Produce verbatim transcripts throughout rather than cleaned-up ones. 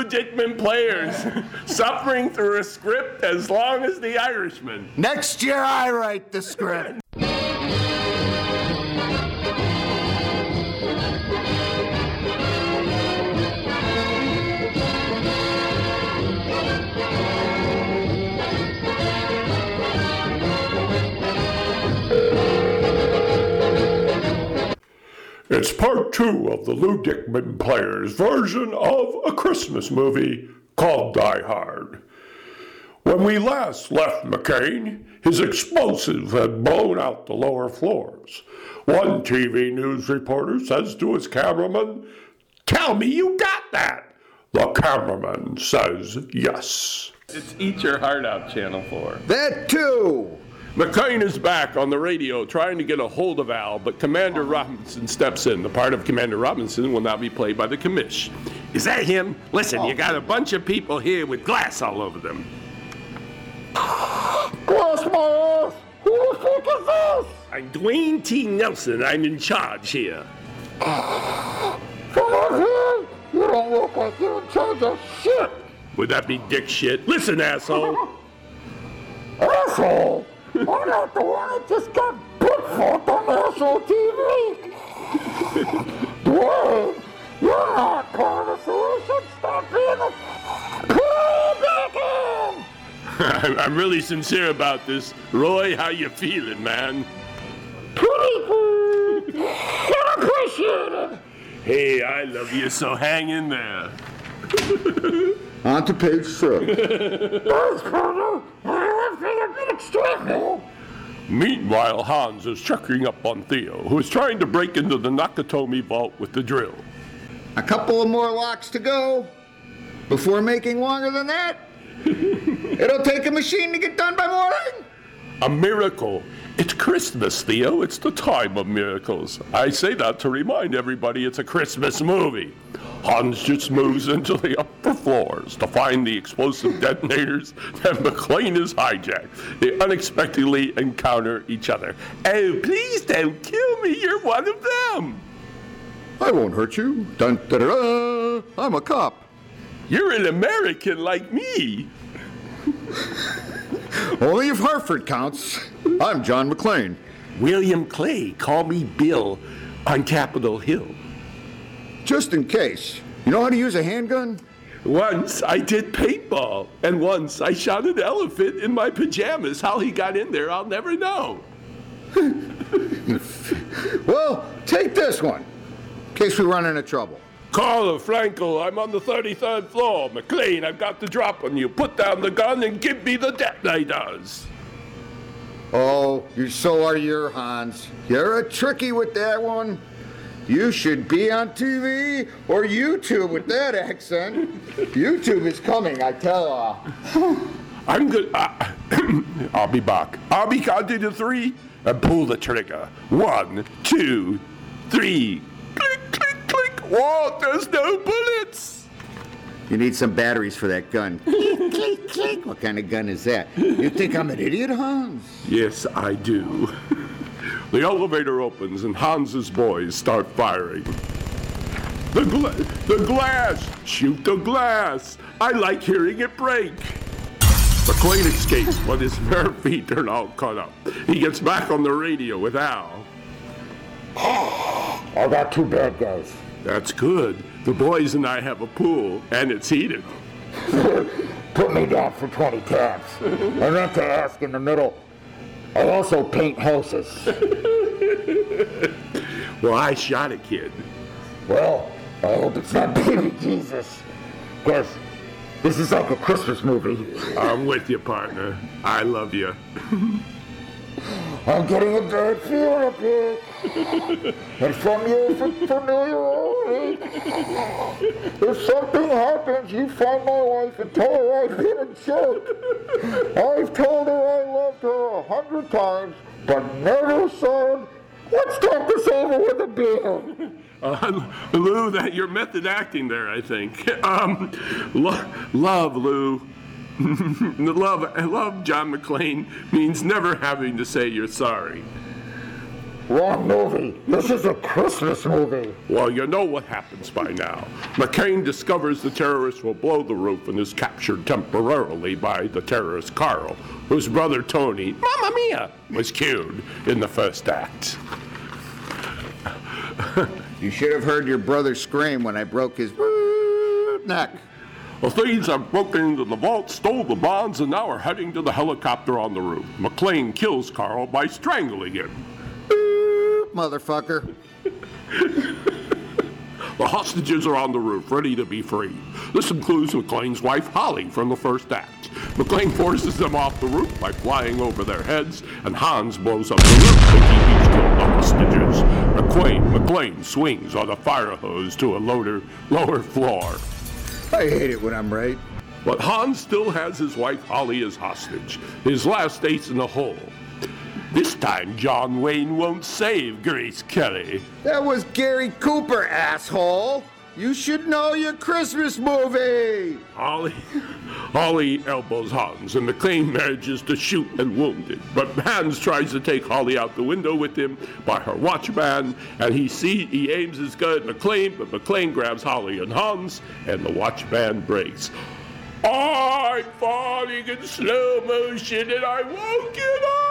Dickman Players, suffering through a script as long as The Irishman. Next year I write the script. It's part two of the Lou Dickman Players version of a Christmas movie called Die Hard. When we last left McClane, his explosive had blown out the lower floors. One T V news reporter says to his cameraman, "Tell me you got that." The cameraman says yes. It's Eat Your Heart Out, Channel four. That too! McClane is back on the radio trying to get a hold of Al, but Commander Robinson steps in. The part of Commander Robinson will now be played by the commish. Is that him? Listen, oh. You got a bunch of people here with glass all over them. Glass my ass! Who the fuck is this? I'm Dwayne T. Nelson. I'm in charge here. Come on here! You don't look like you're in charge of shit! Would that be dick shit? Listen, asshole! Asshole! I'm not the one that just got butt-fucked on national T V! Dwayne, you're not part of the solution! Stop being the... Put back in! I'm really sincere about this. Roy, how you feeling, man? Pretty good! I appreciate it! Hey, I love you, so hang in there. On to page six. Thanks, partner! I think a bit extreme now. Meanwhile, Hans is checking up on Theo, who is trying to break into the Nakatomi vault with the drill. A couple of more locks to go. Before making longer than that, it'll take a machine to get done by morning. A miracle. It's Christmas, Theo. It's the time of miracles. I say that to remind everybody it's a Christmas movie. Hans just moves into the upper floors to find the explosive detonators that McClane has hijacked. They unexpectedly encounter each other. Oh, please don't kill me. You're one of them. I won't hurt you. Dun, da, da, da. I'm a cop. You're an American like me. Only if Hartford counts. I'm John McClane. William Clay. Call me Bill on Capitol Hill. Just in case. You know how to use a handgun? Once I did paintball, and once I shot an elephant in my pajamas. How he got in there, I'll never know. Well, take this one, in case we run into trouble. Carla, Franco, I'm on the thirty-third floor. McClane, I've got the drop on you. Put down the gun and give me the detonators. Oh, you so are you, Hans. You're a tricky with that one. You should be on T V or YouTube with that accent. YouTube is coming, I tell ya. I'm good. Uh, I'll be back. I'll be counting to three and pull the trigger. One, two, three. Click, click, click. Whoa, there's no bullets. You need some batteries for that gun. Click, click, click. What kind of gun is that? You think I'm an idiot, Hans? Yes, I do. The elevator opens and Hans's boys start firing. The, gla- the glass! Shoot the glass! I like hearing it break. McClane escapes, but his bare feet are now cut up. He gets back on the radio with Al. I got two bad guys. That's good. The boys and I have a pool, and it's heated. Put me down for twenty tabs. I meant to ask in the middle. I also paint houses. Well, I shot a kid. Well, I hope it's not Baby Jesus. Because this is like a Christmas movie. I'm with you, partner. I love you. I'm getting a bad feeling up here. And from your familiarity, if something happens, you find my wife and tell her I've been a jerk. I've told her I loved her a hundred times, but never said, let's talk this over with a beer. Uh, Lou, that you're method acting there, I think. Um, lo- love, Lou. love, love, John McClane means never having to say you're sorry. Wrong movie. This is a Christmas movie. Well, you know what happens by now. McCain discovers the terrorists will blow the roof and is captured temporarily by the terrorist Carl, whose brother Tony, Mamma Mia, was killed in the first act. You should have heard your brother scream when I broke his neck. The thieves have broken into the vault, stole the bonds, and now are heading to the helicopter on the roof. McClane kills Carl by strangling him. Motherfucker. The hostages are on the roof, ready to be freed. This includes McClane's wife, Holly, from the first act. McClane forces them off the roof by flying over their heads, and Hans blows up the roof to keep each kill the hostages. McClane, McClane swings on a fire hose to a lower, lower floor. I hate it when I'm right. But Hans still has his wife, Holly, as hostage. His last ace in the hole. This time, John Wayne won't save Grace Kelly. That was Gary Cooper, asshole. You should know your Christmas movie. Holly, Holly elbows Hans, and McClane manages to shoot and wound it. But Hans tries to take Holly out the window with him by her watchman, and he see he aims his gun at McClane, but McClane grabs Holly and Hans, and the watchman breaks. I'm falling in slow motion, and I won't get up.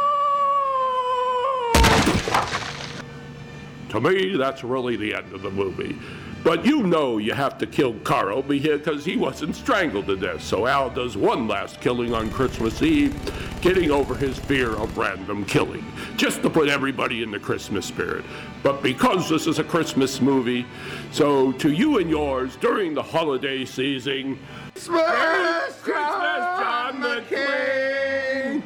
To me, that's really the end of the movie. But you know you have to kill Carl because he wasn't strangled to death. So Al does one last killing on Christmas Eve, getting over his fear of random killing, just to put everybody in the Christmas spirit. But because this is a Christmas movie, so to you and yours during the holiday season, Christmas, John McClane!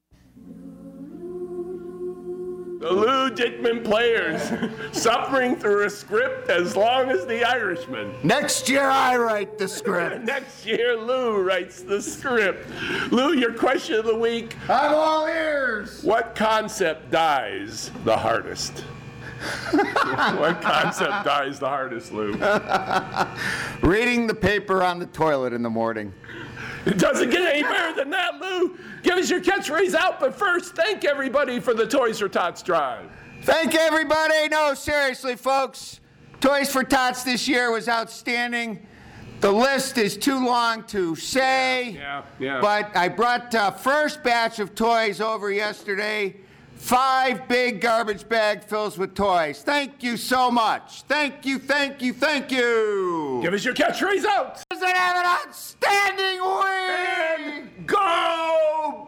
The Lou Dickman Players, suffering through a script as long as The Irishman. Next year I write the script. Next year, Lou writes the script. Lou, your question of the week. I'm all ears. What concept dies the hardest? What concept dies the hardest, Lou? Reading the paper on the toilet in the morning. It doesn't get any better than that, Lou. Give us your catchphrase out, but first, thank everybody for the Toys for Tots drive. Thank everybody. No, seriously, folks. Toys for Tots this year was outstanding. The list is too long to say. Yeah, yeah. But I brought uh, first batch of toys over yesterday. Five big garbage bag fills with toys. Thank you so much. Thank you, thank you, thank you. Give us your catchphrase out. Does it have an outstanding week? Go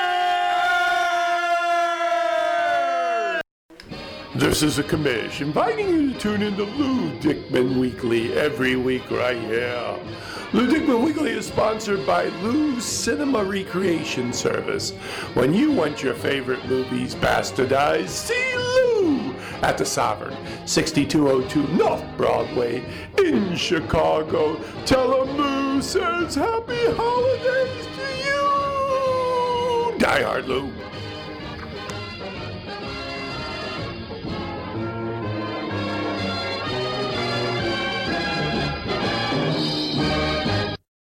Bears! This is a commish inviting you to tune into Lou Dickman Weekly every week right here. Lou Dickman Weekly is sponsored by Lou's Cinema Recreation Service. When you want your favorite movies bastardized, see Lou at the Sovereign, sixty-two oh two North Broadway in Chicago. Tell him Lou says happy holidays to you. Die Hard Lou.